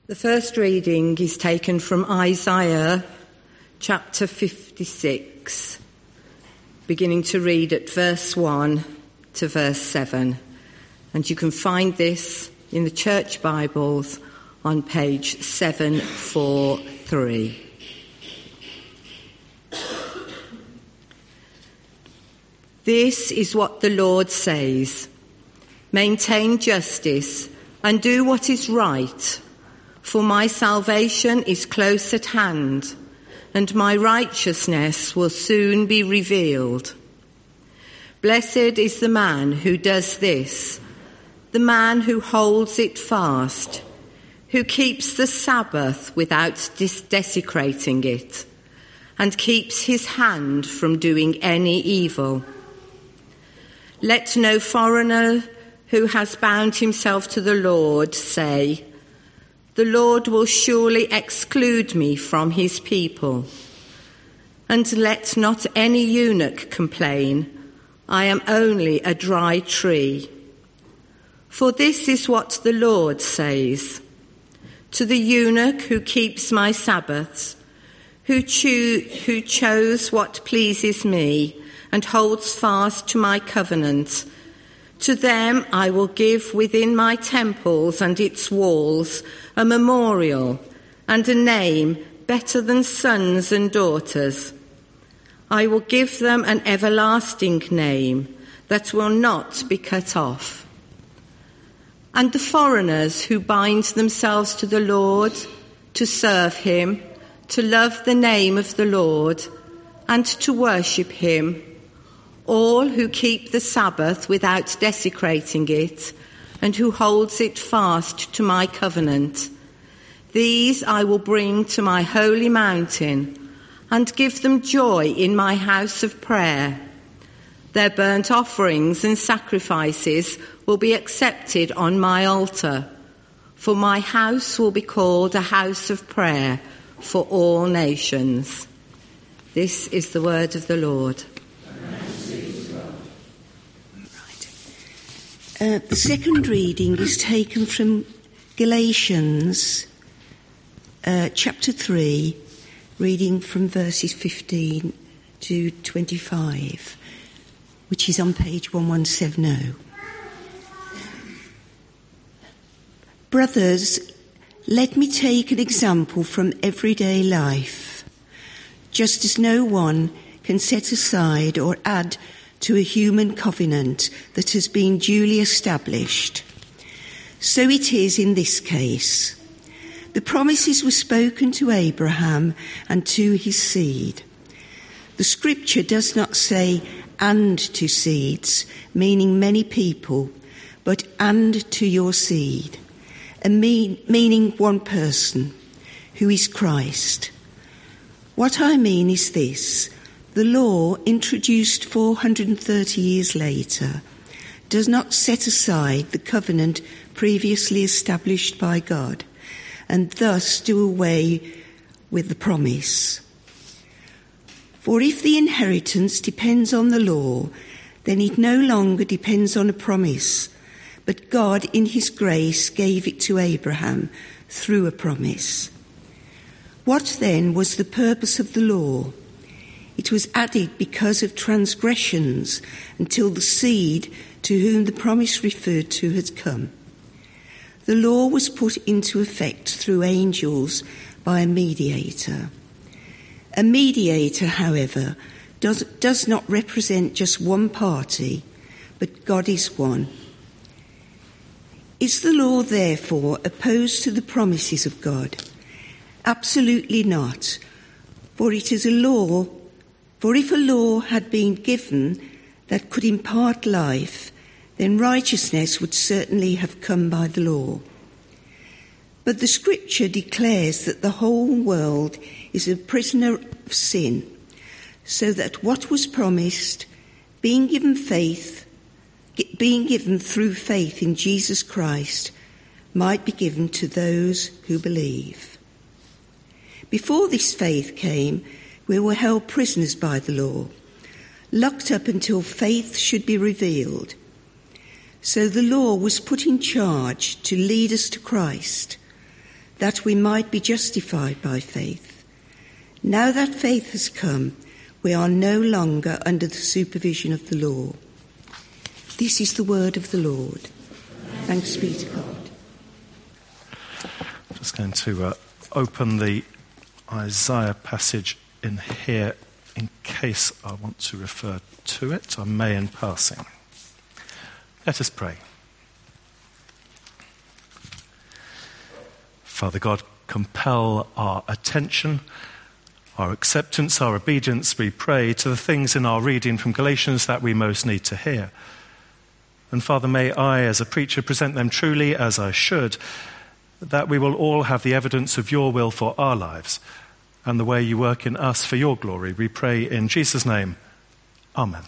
The first reading is taken from Isaiah chapter 56, beginning to read at verse 1 to verse 7. And you can find this in the Church Bibles on page 743. This is what the Lord says: maintain justice and do what is right, for my salvation is close at hand, and my righteousness will soon be revealed. Blessed is the man who does this, the man who holds it fast, who keeps the Sabbath without desecrating it, and keeps his hand from doing any evil. Let no foreigner who has bound himself to the Lord say, the Lord will surely exclude me from his people. And let not any eunuch complain, I am only a dry tree. For this is what the Lord says: to the eunuch who keeps my Sabbaths, who chose what pleases me and holds fast to my covenant, to them I will give within my temples and its walls a memorial and a name better than sons and daughters. I will give them an everlasting name that will not be cut off. And the foreigners who bind themselves to the Lord, to serve him, to love the name of the Lord, and to worship him, all who keep the Sabbath without desecrating it, and who holds it fast to my covenant, these I will bring to my holy mountain, and give them joy in my house of prayer. Their burnt offerings and sacrifices will be accepted on my altar, for my house will be called a house of prayer for all nations. This is the word of the Lord. The second reading is taken from Galatians chapter 3, reading from verses 15 to 25, which is on page 1170. Brothers, let me take an example from everyday life. Just as no one can set aside or add to a human covenant that has been duly established, so it is in this case. The promises were spoken to Abraham and to his seed. The scripture does not say and to seeds, meaning many people, but and to your seed, meaning one person, who is Christ. What I mean is this: the law, introduced 430 years later, does not set aside the covenant previously established by God, and thus do away with the promise. For if the inheritance depends on the law, then it no longer depends on a promise, but God in his grace gave it to Abraham through a promise. What then was the purpose of the law? It was added because of transgressions until the seed to whom the promise referred to had come. The law was put into effect through angels by a mediator. A mediator, however, does not represent just one party, but God is one. Is the law, therefore, opposed to the promises of God? Absolutely not, for it is a law. For if a law had been given that could impart life, then righteousness would certainly have come by the law. But the scripture declares that the whole world is a prisoner of sin, so that what was promised, being given through faith in Jesus Christ, might be given to those who believe. Before this faith came, we were held prisoners by the law, locked up until faith should be revealed. So the law was put in charge to lead us to Christ. that we might be justified by faith. Now that faith has come, we are no longer under the supervision of the law. This is the word of the Lord. Thanks be to God. I'm just going to open the Isaiah passage in here in case I want to refer to it. I may in passing. Let us pray. Father God, compel our attention, our acceptance, our obedience, we pray, to the things in our reading from Galatians that we most need to hear. And Father, may I, as a preacher, present them truly as I should, that we will all have the evidence of your will for our lives and the way you work in us for your glory. We pray in Jesus' name. Amen.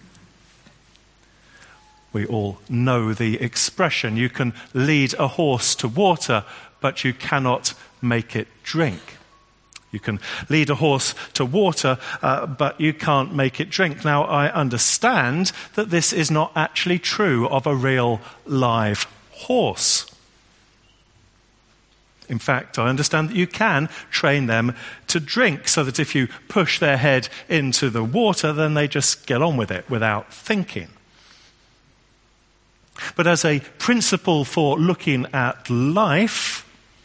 We all know the expression, you can lead a horse to water, but you cannot make it drink. You can lead a horse to water, but you can't make it drink. Now, I understand that this is not actually true of a real live horse. In fact, I understand that you can train them to drink, so that if you push their head into the water, then they just get on with it without thinking. But as a principle for looking at life,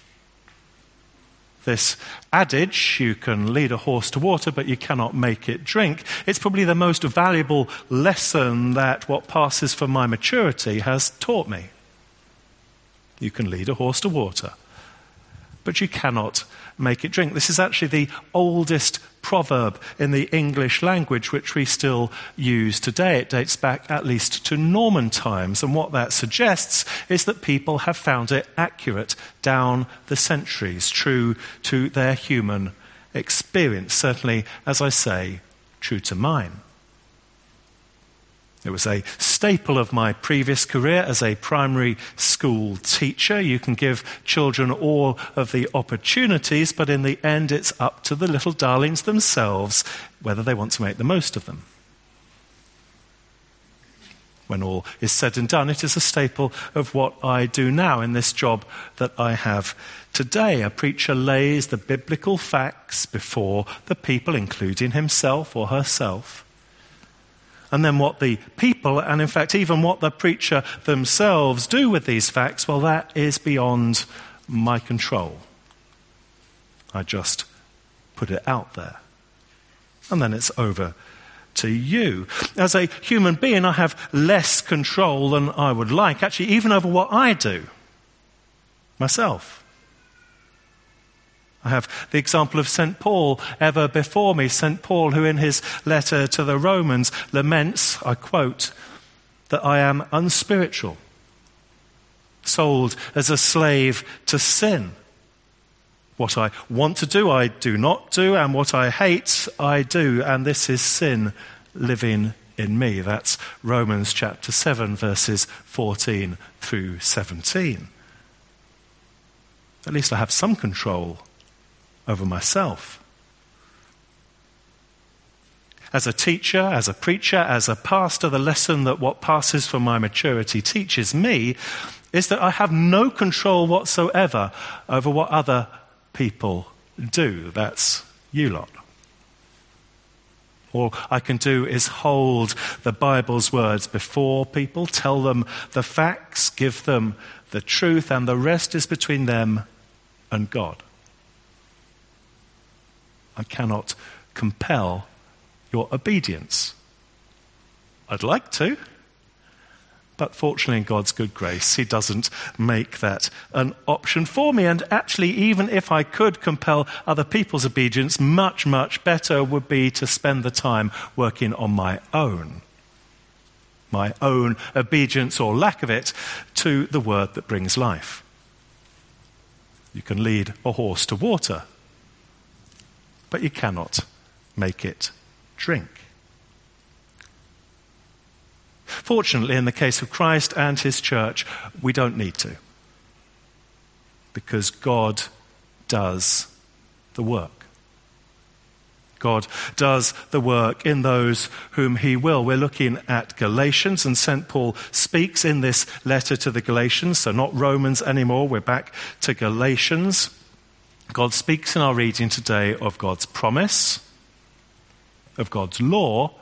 this adage, you can lead a horse to water, but you cannot make it drink, it's probably the most valuable lesson that what passes for my maturity has taught me. You can lead a horse to water, but you cannot make it drink. This is actually the oldest proverb in the English language, which we still use today. It dates back at least to Norman times, and what that suggests is that people have found it accurate down the centuries, true to their human experience. Certainly, as I say, true to mine. It was a staple of my previous career as a primary school teacher. You can give children all of the opportunities, but in the end it's up to the little darlings themselves whether they want to make the most of them. When all is said and done, it is a staple of what I do now in this job that I have today. A preacher lays the biblical facts before the people, including himself or herself. And then what the people, and in fact even what the preacher themselves do with these facts, well, that is beyond my control. I just put it out there. And then it's over to you. As a human being, I have less control than I would like, actually even over what I do myself. I have the example of St. Paul ever before me. St. Paul, who in his letter to the Romans laments, I quote, that I am unspiritual, sold as a slave to sin. What I want to do, I do not do, and what I hate, I do, and this is sin living in me. That's Romans chapter 7, verses 14 through 17. At least I have some control over myself. As a teacher, as a preacher, as a pastor, the lesson that what passes for my maturity teaches me is that I have no control whatsoever over what other people do. That's you lot. All I can do is hold the Bible's words before people, tell them the facts, give them the truth, and the rest is between them and God. I cannot compel your obedience. I'd like to, but fortunately in God's good grace, he doesn't make that an option for me. And actually, even if I could compel other people's obedience, much, much better would be to spend the time working on my own obedience or lack of it to the word that brings life. You can lead a horse to water, but you cannot make it drink. Fortunately, in the case of Christ and his church, we don't need to, because God does the work. God does the work in those whom he will. We're looking at Galatians, and St. Paul speaks in this letter to the Galatians, so not Romans anymore, we're back to Galatians. God speaks in our reading today of God's promise, of God's law,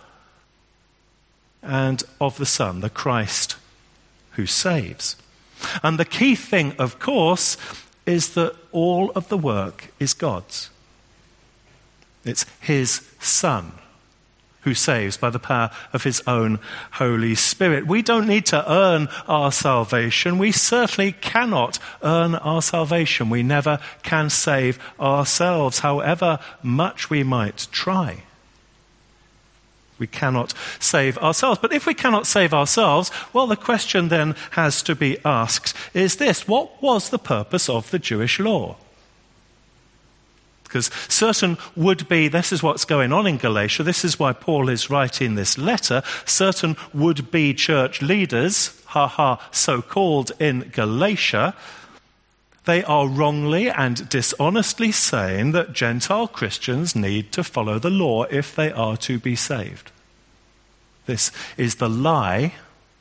and of the Son, the Christ who saves. And the key thing, of course, is that all of the work is God's. It's his Son who saves by the power of his own Holy Spirit. We don't need to earn our salvation. We certainly cannot earn our salvation. We never can save ourselves, however much we might try. We cannot save ourselves. But if we cannot save ourselves, well, the question then has to be asked is this: what was the purpose of the Jewish law? Because certain would-be, this is what's going on in Galatia, this is why Paul is writing this letter, certain would-be church leaders, so-called in Galatia, they are wrongly and dishonestly saying that Gentile Christians need to follow the law if they are to be saved. This is the lie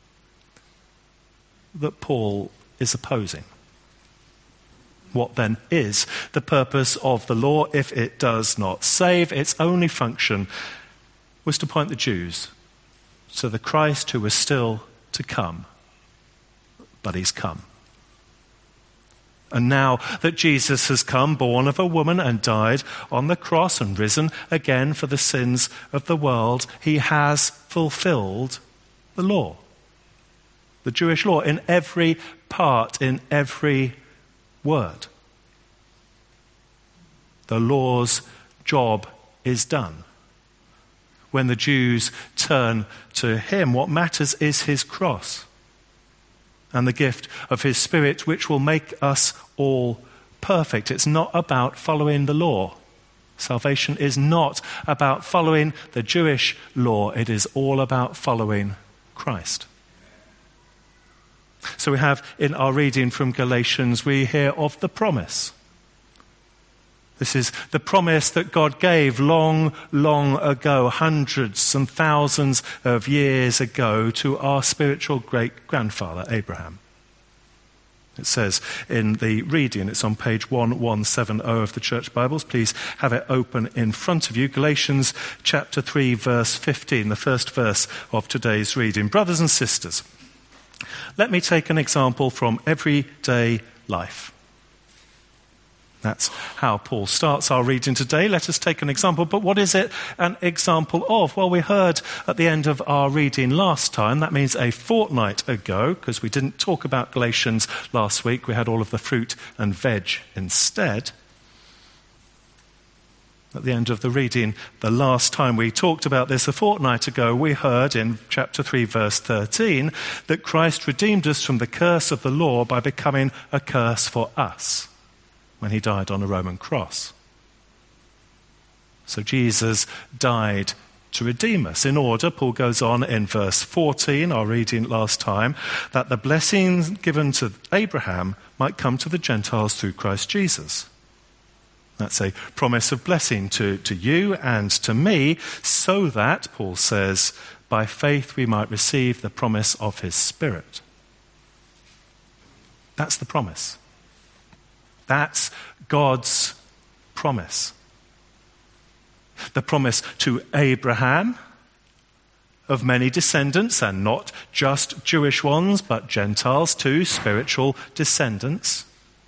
that Paul is opposing. What then is the purpose of the law if it does not save? Its only function was to point the Jews to the Christ who was still to come. But he's come. And now that Jesus has come, born of a woman and died on the cross and risen again for the sins of the world, he has fulfilled the law. The Jewish law in every part, in every word. The law's job is done. When the Jews turn to him, what matters is his cross and the gift of his Spirit, which will make us all perfect. It's not about following the law. Salvation is not about following the Jewish law. It is all about following Christ. So we have in our reading from Galatians, we hear of the promise. This is the promise that God gave long, long ago, hundreds and thousands of years ago, to our spiritual great-grandfather, Abraham. It says in the reading, it's on page 1170 of the Church Bibles. Please have it open in front of you. Galatians chapter 3, verse 15, the first verse of today's reading. Brothers and sisters, let me take an example from everyday life. That's how Paul starts our reading today. Let us take an example. But what is it an example of? Well, we heard at the end of our reading last time, that means a fortnight ago, because we didn't talk about Galatians last week. We had all of the fruit and veg instead. At the end of the reading, the last time we talked about this a fortnight ago, we heard in chapter 3, verse 13, that Christ redeemed us from the curse of the law by becoming a curse for us when he died on a Roman cross. So Jesus died to redeem us in order, Paul goes on in verse 14, our reading last time, that the blessings given to Abraham might come to the Gentiles through Christ Jesus. That's a promise of blessing to you and to me, so that, Paul says, by faith we might receive the promise of his Spirit. That's the promise. That's God's promise. The promise to Abraham of many descendants, and not just Jewish ones, but Gentiles too, spiritual descendants.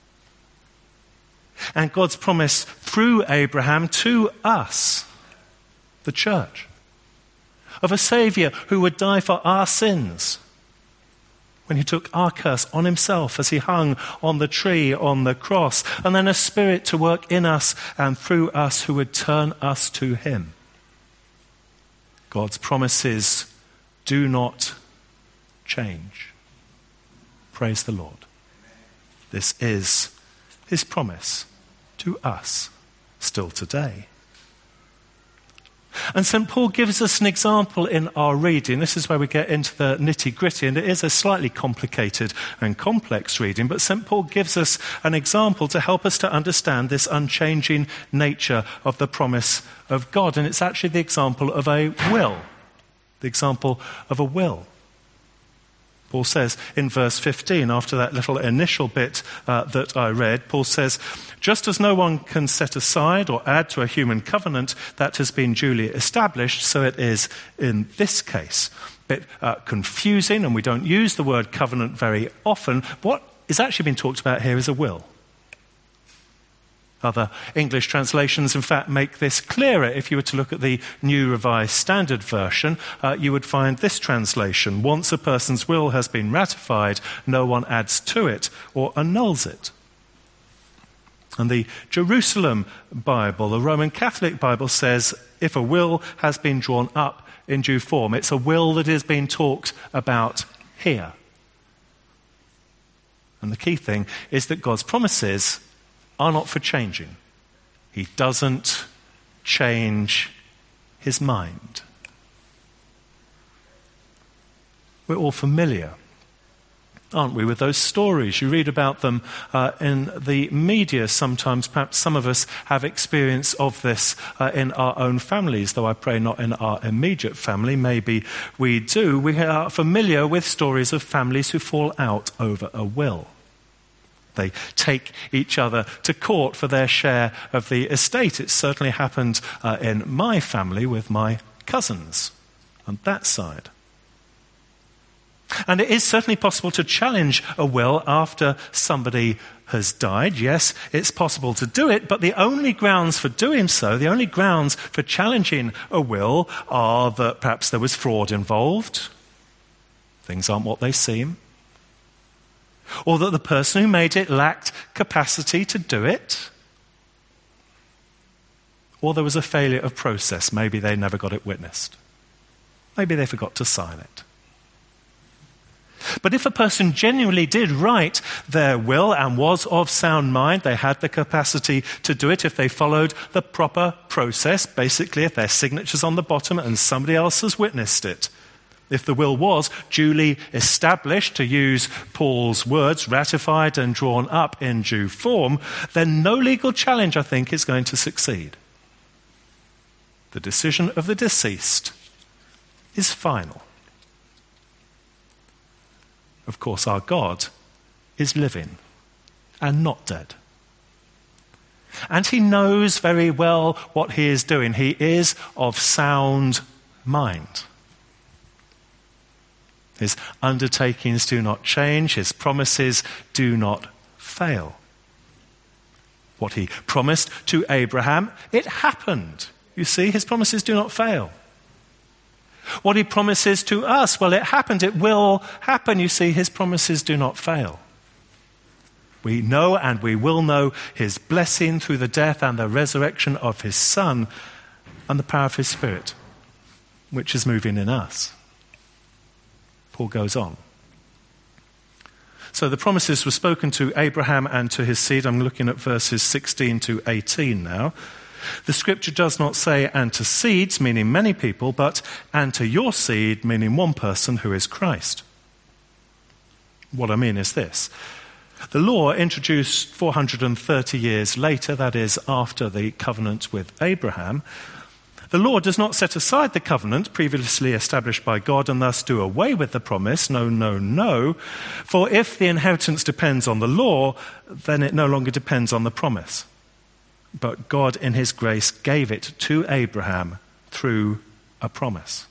And God's promise through Abraham to us, the church, of a Saviour who would die for our sins when he took our curse on himself as he hung on the tree, on the cross, and then a Spirit to work in us and through us who would turn us to him. God's promises do not change. Praise the Lord. This is his promise to us still today. And St. Paul gives us an example in our reading. This is where we get into the nitty-gritty, and it is a slightly complicated and complex reading, but St. Paul gives us an example to help us to understand this unchanging nature of the promise of God. And it's actually the example of a will. The example of a will. Paul says in verse 15, after that little initial bit that I read, Paul says, just as no one can set aside or add to a human covenant that has been duly established, so it is in this case. A bit confusing, and we don't use the word covenant very often. What is actually being talked about here is a will. Other English translations, in fact, make this clearer. If you were to look at the New Revised Standard Version, you would find this translation: once a person's will has been ratified, no one adds to it or annuls it. And the Jerusalem Bible, the Roman Catholic Bible, says if a will has been drawn up in due form, it's a will that is being talked about here. And the key thing is that God's promises are not for changing. He doesn't change his mind. We're all familiar, aren't we, with those stories? You read about them in the media sometimes. Perhaps some of us have experience of this in our own families, though I pray not in our immediate family. Maybe we do. We are familiar with stories of families who fall out over a will. They take each other to court for their share of the estate. It certainly happened in my family with my cousins on that side. And it is certainly possible to challenge a will after somebody has died. Yes, it's possible to do it, but the only grounds for doing so, the only grounds for challenging a will are that perhaps there was fraud involved. Things aren't what they seem. Or that the person who made it lacked capacity to do it. Or there was a failure of process. Maybe they never got it witnessed. Maybe they forgot to sign it. But if a person genuinely did write their will and was of sound mind, they had the capacity to do it if they followed the proper process, basically if their signature's on the bottom and somebody else has witnessed it. If the will was duly established, to use Paul's words, ratified and drawn up in due form, then no legal challenge, I think, is going to succeed. The decision of the deceased is final. Of course, our God is living and not dead. And he knows very well what he is doing. He is of sound mind. His undertakings do not change. His promises do not fail. What he promised to Abraham, it happened. You see, his promises do not fail. What he promises to us, well, it happened. It will happen. You see, his promises do not fail. We know and we will know his blessing through the death and the resurrection of his Son and the power of his Spirit, which is moving in us. Paul goes on. So the promises were spoken to Abraham and to his seed. I'm looking at verses 16 to 18 now. The scripture does not say, and to seeds, meaning many people, but and to your seed, meaning one person who is Christ. What I mean is this. The law, introduced 430 years later, that is after the covenant with Abraham, the law does not set aside the covenant previously established by God and thus do away with the promise. No, no, no. For if the inheritance depends on the law, then it no longer depends on the promise. But God in his grace gave it to Abraham through a promise.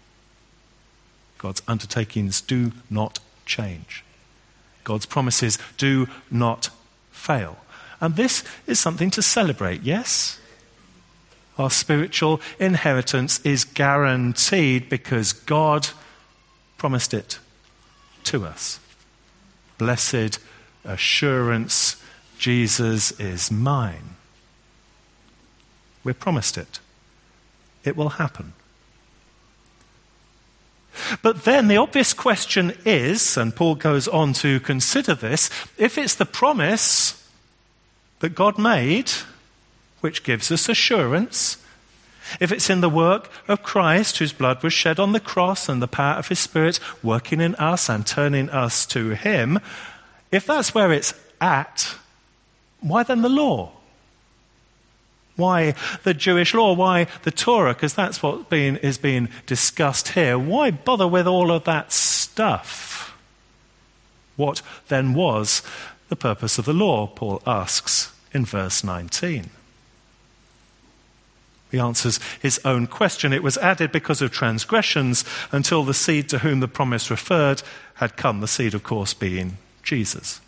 God's undertakings do not change. God's promises do not fail. And this is something to celebrate, yes? Our spiritual inheritance is guaranteed because God promised it to us. Blessed assurance, Jesus is mine. We're promised it. It will happen. But then the obvious question is, and Paul goes on to consider this, if it's the promise that God made, which gives us assurance, if it's in the work of Christ, whose blood was shed on the cross and the power of his Spirit working in us and turning us to him, if that's where it's at, why then the law? Why the Jewish law? Why the Torah? Because that's what is being discussed here. Why bother with all of that stuff? What then was the purpose of the law, Paul asks in verse 19. He answers his own question. It was added because of transgressions until the seed to whom the promise referred had come, the seed, of course, being Jesus.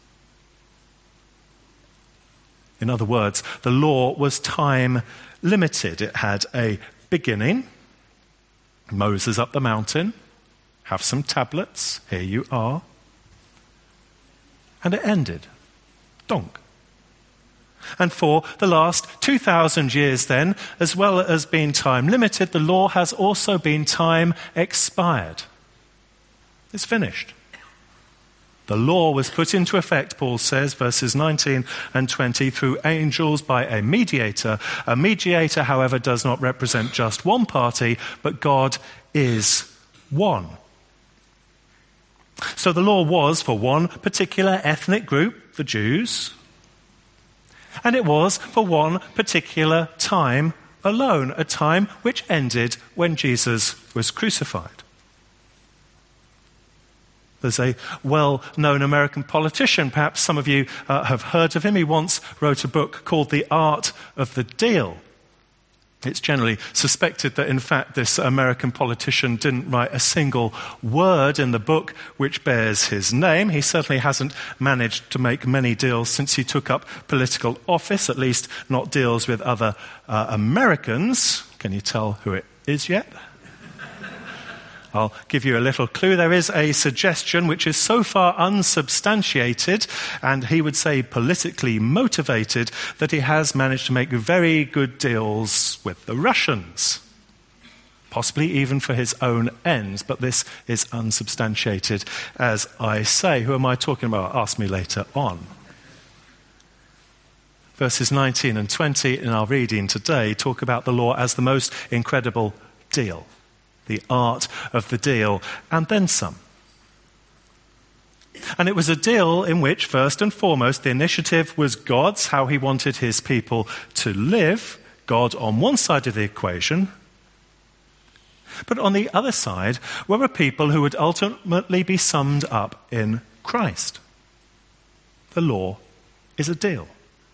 In other words, the law was time limited. It had a beginning, Moses up the mountain, have some tablets, here you are. And it ended, donk. And for the last 2,000 years then, as well as being time limited, the law has also been time expired. It's finished. The law was put into effect, Paul says, verses 19 and 20, through angels by a mediator. A mediator, however, does not represent just one party, but God is one. So the law was for one particular ethnic group, the Jews, and it was for one particular time alone, a time which ended when Jesus was crucified. There's a well-known American politician, perhaps some of you have heard of him. He once wrote a book called The Art of the Deal. It's generally suspected that, in fact, this American politician didn't write a single word in the book which bears his name. He certainly hasn't managed to make many deals since he took up political office, at least not deals with other Americans. Can you tell who it is yet? I'll give you a little clue. There is a suggestion which is so far unsubstantiated, and he would say politically motivated, that he has managed to make very good deals with the Russians. Possibly even for his own ends, but this is unsubstantiated, as I say. Who am I talking about? Ask me later on. Verses 19 and 20 in our reading today talk about the law as the most incredible deal. The art of the deal, and then some. And it was a deal in which, first and foremost, the initiative was God's, how he wanted his people to live, God on one side of the equation. But on the other side were a people who would ultimately be summed up in Christ. The law is a deal.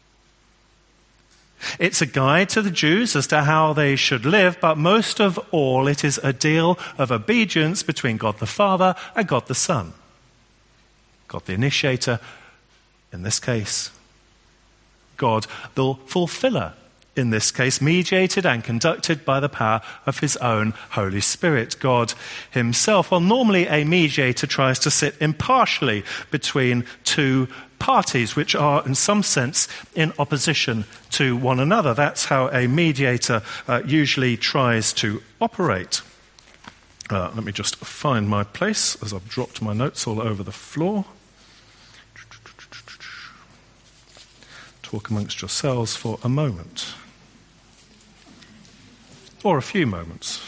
It's a guide to the Jews as to how they should live, but most of all, it is a deal of obedience between God the Father and God the Son. God the initiator, in this case. God the fulfiller, in this case, mediated and conducted by the power of his own Holy Spirit, God himself. Well, normally a mediator tries to sit impartially between two parties which are in some sense in opposition to one another. That's how a mediator usually tries to operate. Let me just find my place as I've dropped my notes all over the floor. Talk amongst yourselves for a moment. Or a few moments.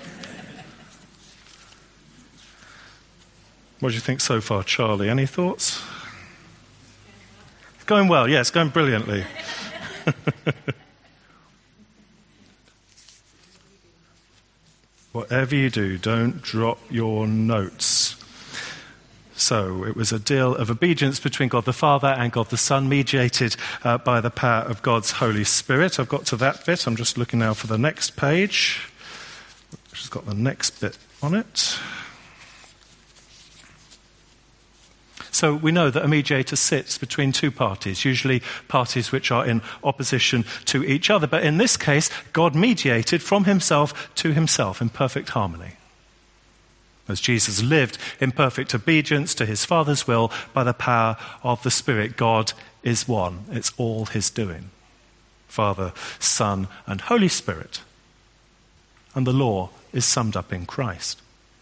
What do you think so far, Charlie? Any thoughts? Going well, yes, going brilliantly. Whatever you do, don't drop your notes. So it was a deal of obedience between God the Father and God the Son, mediated by the power of God's Holy Spirit. I've got to that bit. I'm just looking now for the next page, which has got the next bit on it. So we know that a mediator sits between two parties, usually parties which are in opposition to each other. But in this case, God mediated from himself to himself in perfect harmony. As Jesus lived in perfect obedience to his Father's will by the power of the Spirit, God is one. It's all his doing. Father, Son, and Holy Spirit. And the law is summed up in Christ.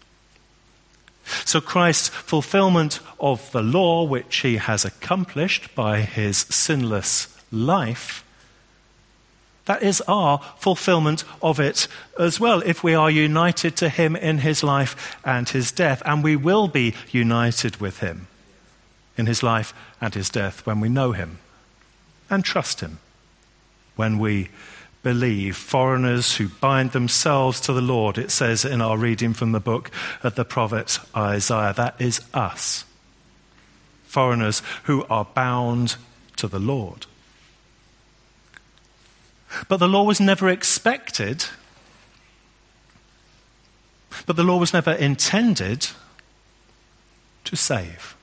So Christ's fulfillment of the law, which he has accomplished by his sinless life, That is our fulfillment of it as well, if we are united to him in his life and his death. And we will be united with him in his life and his death when we know him and trust him, when we believe. Foreigners who bind themselves to the Lord, it says in our reading from the book of the prophet Isaiah. That is us. Foreigners who are bound to the Lord. But the law was never expected, but the law was never intended to save,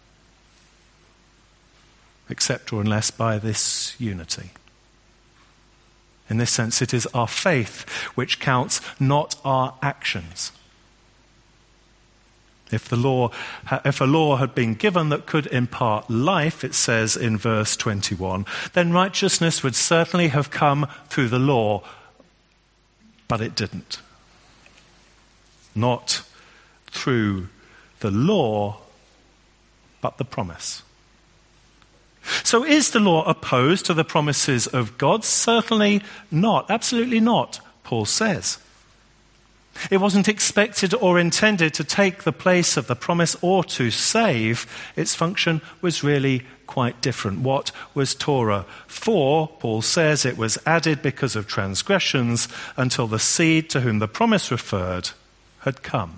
except or unless by this unity. In this sense, it is our faith which counts, not our actions. If a law had been given that could impart life, it says in verse 21, then righteousness would certainly have come through the law, but it didn't. Not through the law, but the promise. So is the law opposed to the promises of God? Certainly not. Absolutely not, Paul says. It wasn't expected or intended to take the place of the promise or to save. Its function was really quite different. What was Torah for? Paul says it was added because of transgressions until the seed to whom the promise referred had come.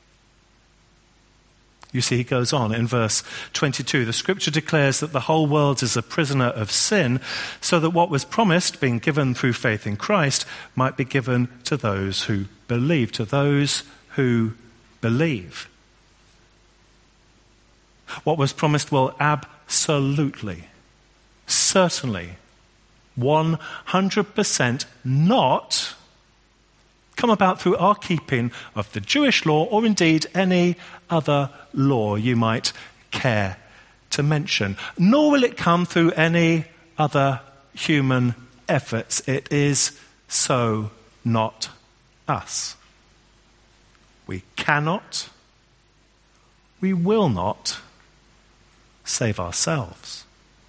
You see, he goes on in verse 22. The scripture declares that the whole world is a prisoner of sin, so that what was promised, being given through faith in Christ, might be given to those who believe, to those who believe. What was promised will absolutely, certainly, 100% not come about through our keeping of the Jewish law or indeed any other law you might care to mention. Nor will it come through any other human efforts. It is so not us. We cannot, we will not save ourselves.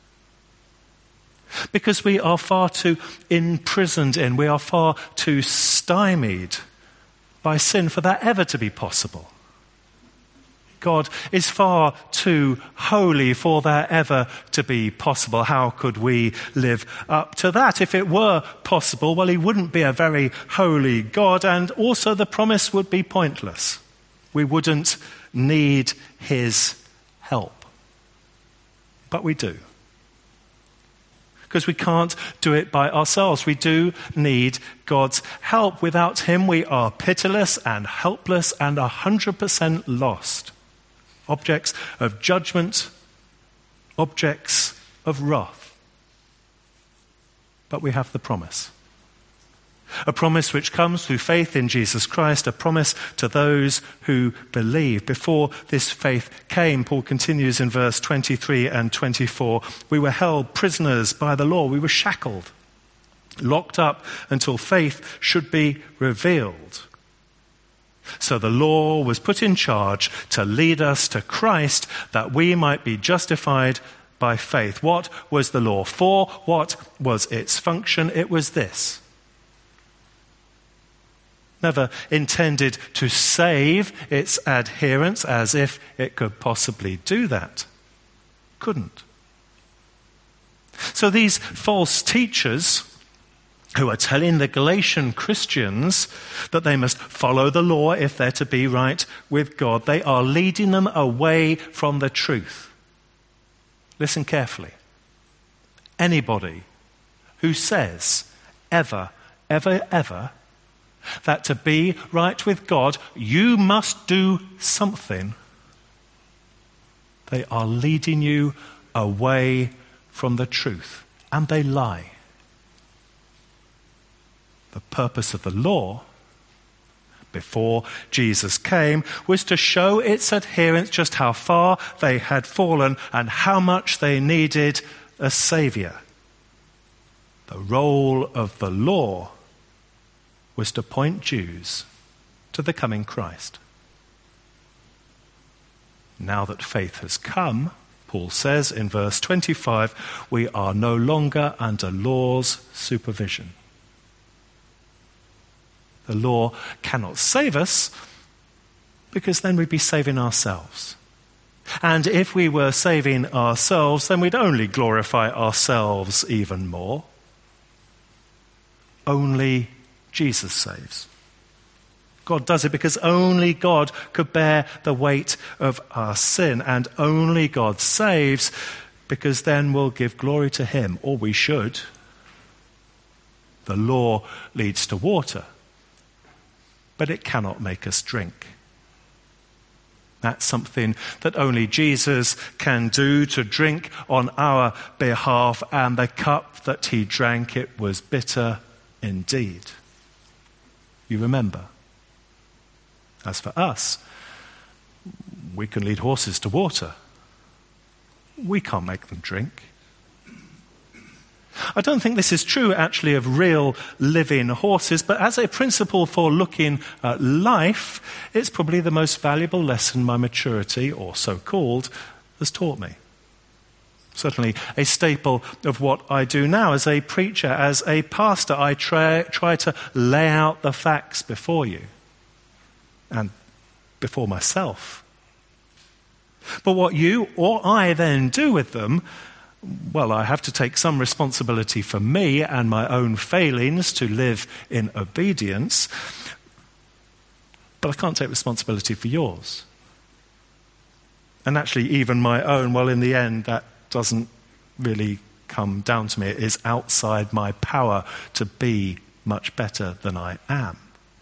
Because we are far too imprisoned in, we are far too stymied by sin for that ever to be possible. God is far too holy for that ever to be possible. How could we live up to that? If it were possible, well, he wouldn't be a very holy God, and also the promise would be pointless. We wouldn't need his help. But we do. Because we can't do it by ourselves. We do need God's help. Without him, we are pitiless and helpless and 100% lost. Objects of judgment, objects of wrath. But we have the promise. A promise which comes through faith in Jesus Christ, a promise to those who believe. Before this faith came, Paul continues in verse 23 and 24, we were held prisoners by the law. We were shackled, locked up until faith should be revealed. So the law was put in charge to lead us to Christ that we might be justified by faith. What was the law for? What was its function? It was this. Never intended to save its adherents, as if it could possibly do that. Couldn't. So these false teachers who are telling the Galatian Christians that they must follow the law if they're to be right with God, they are leading them away from the truth. Listen carefully. Anybody who says ever, that to be right with God, you must do something, they are leading you away from the truth. And they lie. The purpose of the law, before Jesus came, was to show its adherents just how far they had fallen and how much they needed a Saviour. The role of the law was to point Jews to the coming Christ. Now that faith has come, Paul says in verse 25, we are no longer under law's supervision. The law cannot save us, because then we'd be saving ourselves. And if we were saving ourselves, then we'd only glorify ourselves even more. Only Jesus saves. God does it because only God could bear the weight of our sin, and only God saves because then we'll give glory to him, or we should. The law leads to water, but it cannot make us drink. That's something that only Jesus can do, to drink on our behalf, and the cup that he drank, it was bitter indeed. You remember. As for us, we can lead horses to water. We can't make them drink. I don't think this is true, actually, of real living horses, but as a principle for looking at life, it's probably the most valuable lesson my maturity, or so-called, has taught me. Certainly a staple of what I do now as a preacher, as a pastor. I try to lay out the facts before you and before myself. But what you or I then do with them, well, I have to take some responsibility for me and my own failings to live in obedience, but I can't take responsibility for yours. And actually, even my own, well, in the end, that doesn't really come down to me. It is outside my power to be much better than I am.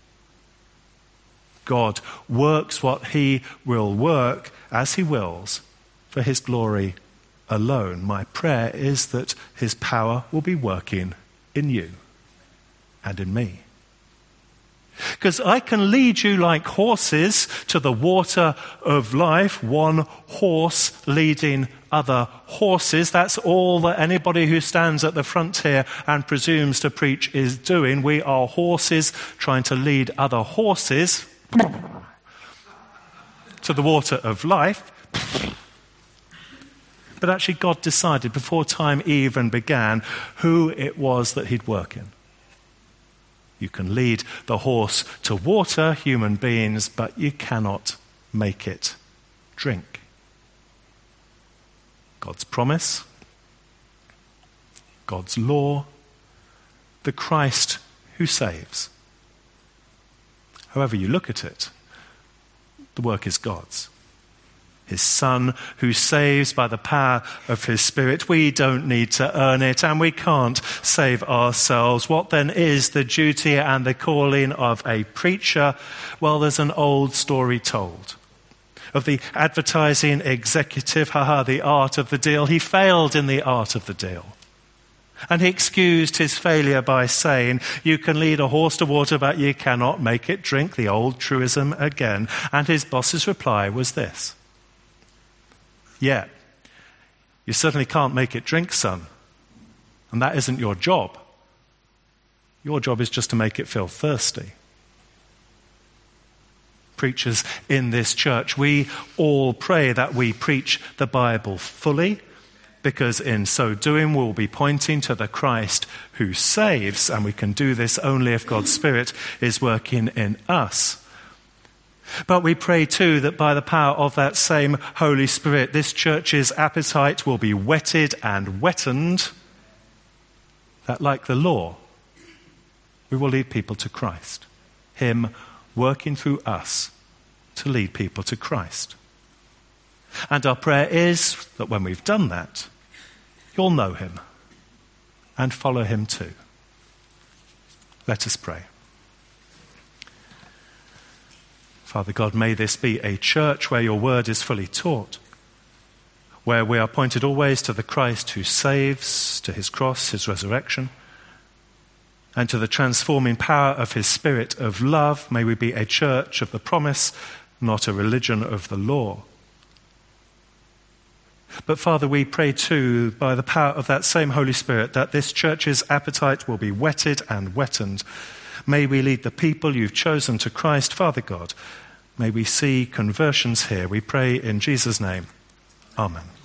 God works what he will work as he wills for his glory alone. My prayer is that his power will be working in you and in me. Because I can lead you like horses to the water of life, one horse leading other horses. That's all that anybody who stands at the front here and presumes to preach is doing. We are horses trying to lead other horses to the water of life. But actually God decided before time even began who it was that he'd work in. You can lead the horse to water, human beings, but you cannot make it drink. God's promise, God's law, the Christ who saves. However you look at it, the work is God's. His Son who saves by the power of his Spirit. We don't need to earn it, and we can't save ourselves. What then is the duty and the calling of a preacher? Well, there's an old story told of the advertising executive, the art of the deal. He failed in the art of the deal. And he excused his failure by saying, you can lead a horse to water, but you cannot make it drink. The old truism again. And his boss's reply was this: yeah, you certainly can't make it drink, son. And that isn't your job. Your job is just to make it feel thirsty. Preachers in this church, we all pray that we preach the Bible fully, because in so doing we'll be pointing to the Christ who saves, and we can do this only if God's Spirit is working in us. But we pray too that by the power of that same Holy Spirit, this church's appetite will be whetted and wetted, that like the law, we will lead people to Christ. Him working through us to lead people to Christ. And our prayer is that when we've done that, you'll know him and follow him too. Let us pray. Father God, may this be a church where your word is fully taught, where we are pointed always to the Christ who saves, to his cross, his resurrection, and to the transforming power of his Spirit of love. May we be a church of the promise, not a religion of the law. But Father, we pray too, by the power of that same Holy Spirit, that this church's appetite will be whetted and wetted. May we lead the people you've chosen to Christ, Father God. May we see conversions here. We pray in Jesus' name. Amen.